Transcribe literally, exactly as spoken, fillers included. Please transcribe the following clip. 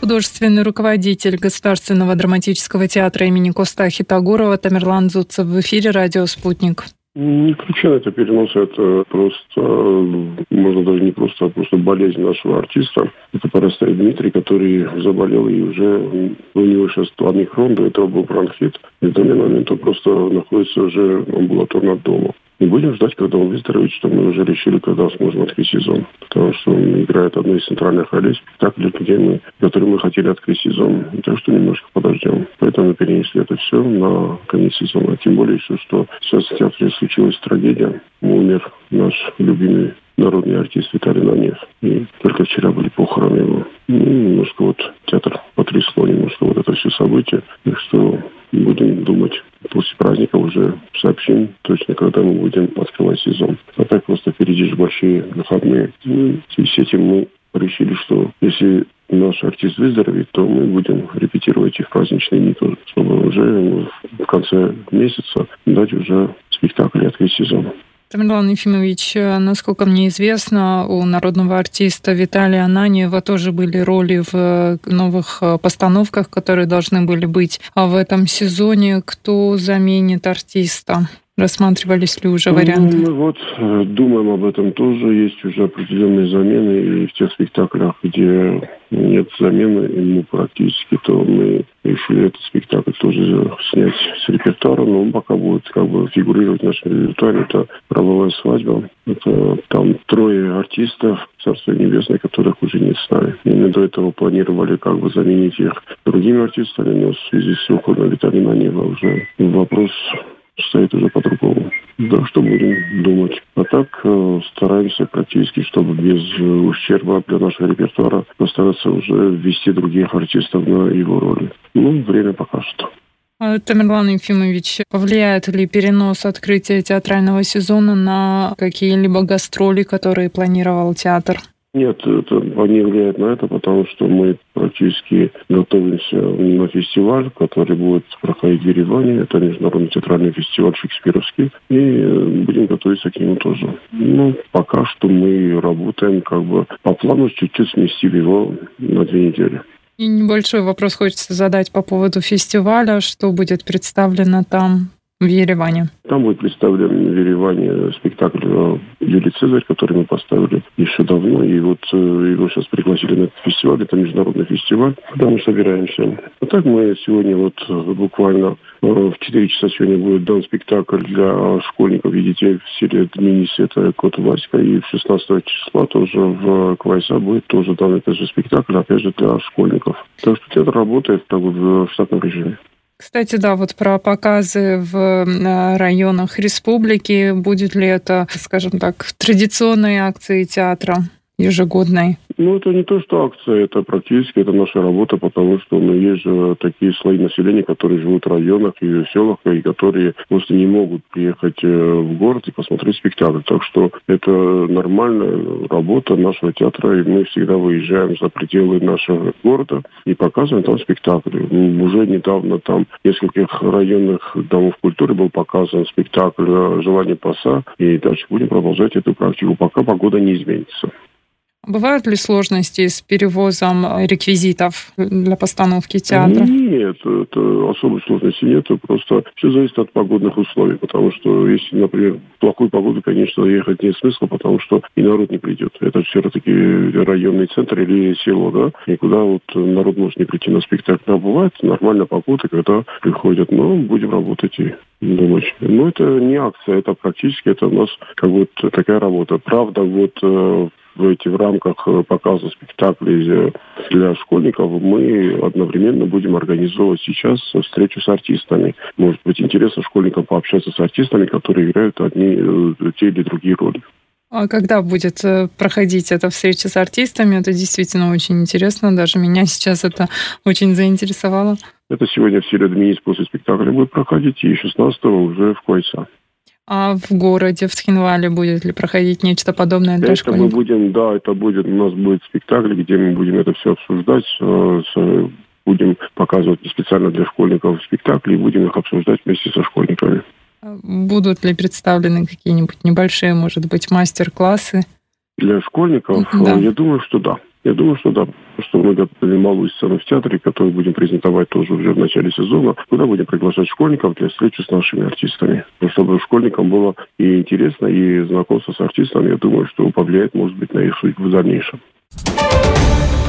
Художественный руководитель Государственного драматического театра имени Коста Ахитогорова Тамерлан Зуцев в эфире «Радио Спутник». Не причина это переноса, это просто, можно даже не просто, а просто болезнь нашего артиста. Это Поростай Дмитрий, который заболел, и уже у него сейчас омикрон, до этого был бронхит. И в данный момент он просто находится уже амбулаторно дома. И будем ждать, когда он выздоровеет, что мы уже решили, когда сможем открыть сезон. Потому что он играет одну из центральных ролей спектаклей, где мы, который мы хотели открыть сезон. Так что немножко подождем. Поэтому перенесли это все на конец сезона. Тем более еще, что сейчас в театре случилась трагедия. Умер наш любимый народный артист Виталий Нанев. И только вчера были похороны его. Ну, немножко вот театр потрясло, немножко вот это все событие. Так что будем думать, после праздника уже сообщим точно, когда мы будем открывать сезон. А так просто впереди же большие выходные. И в связи с этим мы решили, что если наш артист выздоровеет, то мы будем репетировать их праздничные дни тоже, чтобы уже в конце месяца дать уже спектакль и открыть сезон. Тамерлан Ефимович, насколько мне известно, у народного артиста Виталия Нанева тоже были роли в новых постановках, которые должны были быть в этом сезоне. Кто заменит артиста? Рассматривались ли уже варианты? Ну, мы вот думаем об этом тоже. Есть уже определенные замены. И в тех спектаклях, где нет замены ему практически, то мы решили этот спектакль тоже снять с репертуара. Но он пока будет как бы фигурировать в нашем репертуаре. Это «Правовая свадьба». Это там трое артистов, Царство Небесное, которых уже нет с нами. И мы до этого планировали как бы заменить их другими артистами, но в связи с уходом Виталия Нанева уже вопрос стоит уже по-другому. Да, что будем думать. А так э, стараемся практически, чтобы без ущерба для нашего репертуара постараться уже ввести других артистов на его роли. Ну, время покажет. Тамерлан Ефимович, повлияет ли перенос открытия театрального сезона на какие-либо гастроли, которые планировал театр? Нет, это не влияет на это, потому что мы практически готовимся на фестиваль, который будет проходить в Ереване. Это международный театральный фестиваль шекспировский. И будем готовиться к нему тоже. Ну, пока что мы работаем как бы по плану, чуть-чуть сместили его на две недели. И небольшой вопрос хочется задать по поводу фестиваля. Что будет представлено там в Ереване? Там будет представлен в Ереване спектакль «Юлий Цезарь», который мы поставили еще давно. И вот его сейчас пригласили на этот фестиваль. Это международный фестиваль, куда мы собираемся. А так мы сегодня вот буквально в четыре часа сегодня будет дан спектакль для школьников и детей в селе Дминис. Это Кот Васька. И шестнадцатого числа тоже в Квайса будет тоже дан этот же спектакль, опять же, для школьников. Так что театр работает как бы в штатном режиме. Кстати, да, вот про показы в районах республики. Будет ли это, скажем так, традиционной акцией театра ежегодной? Ну, это не то, что акция, это практически это наша работа, потому что ну, есть же такие слои населения, которые живут в районах и в селах, и которые просто не могут приехать в город и посмотреть спектакль. Так что это нормальная работа нашего театра, и мы всегда выезжаем за пределы нашего города и показываем там спектакли. Уже недавно там в нескольких районных домов культуры был показан спектакль «Желание паса», и дальше будем продолжать эту практику, пока погода не изменится. Бывают ли сложности с перевозом реквизитов для постановки театра? Нет, это особой сложности нет. Просто все зависит от погодных условий. Потому что если, например, в плохую погоду, конечно, ехать нет смысла, потому что и народ не придет. Это все-таки районный центр или село, да, и куда вот народ может не прийти на спектакль. А бывает нормальная погода, когда приходят. Но будем работать и думать. Но это не акция, это практически это у нас как бы такая работа. Правда, вот в эти в рамках показа спектаклей для школьников мы одновременно будем организовывать сейчас встречу с артистами. Может быть, интересно школьникам пообщаться с артистами, которые играют одни, те или другие роли. А когда будет проходить эта встреча с артистами? Это действительно очень интересно. Даже меня сейчас это очень заинтересовало. Это сегодня в селе Дминис после спектакля будет проходить, и шестнадцатого уже в Квайса. А в городе, в Цхинвале, будет ли проходить нечто подобное для это школьников? Мы будем, да, это будет, у нас будет спектакль, где мы будем это все обсуждать, будем показывать специально для школьников спектакли и будем их обсуждать вместе со школьниками. Будут ли представлены какие-нибудь небольшие, может быть, мастер-классы? Для школьников, да. Я думаю, что да. Я думаю, что да, что мы готовим малую сцену в театре, которую будем презентовать тоже уже в начале сезона, куда будем приглашать школьников для встречи с нашими артистами. Чтобы школьникам было и интересно, и знакомство с артистами, я думаю, что повлияет, может быть, на их судьбу в дальнейшем.